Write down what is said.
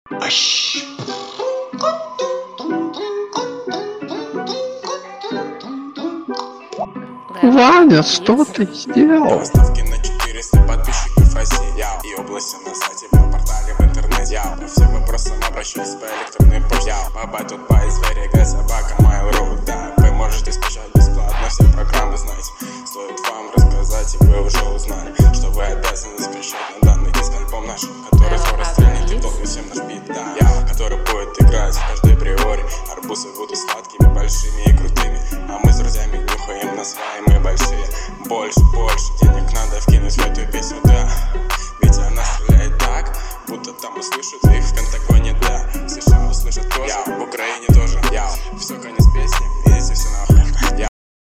Ащ. Ваня, что ты сделал? Ставки на 400 подписчиков России. И области на сайте, на портале, в интернете. По всем вопросам обращайтесь по электронной почте. Баба тут по извери, собака Mail.ru. Да, вы можете скачать бесплатно все программы, знаете. Стоит вам рассказать, и вы уже узнали, что вы обязаны скачать на данный диск альбом наш, который скоро стрельнет и долго всем наш бит, да. Который будет играть каждый приори. Арбузы будут сладкими, большими и крутыми. А мы с друзьями нюхаем на свои, мы большие. Больше денег надо вкинуть в эту песню, да. Ведь она стреляет так, будто там услышат их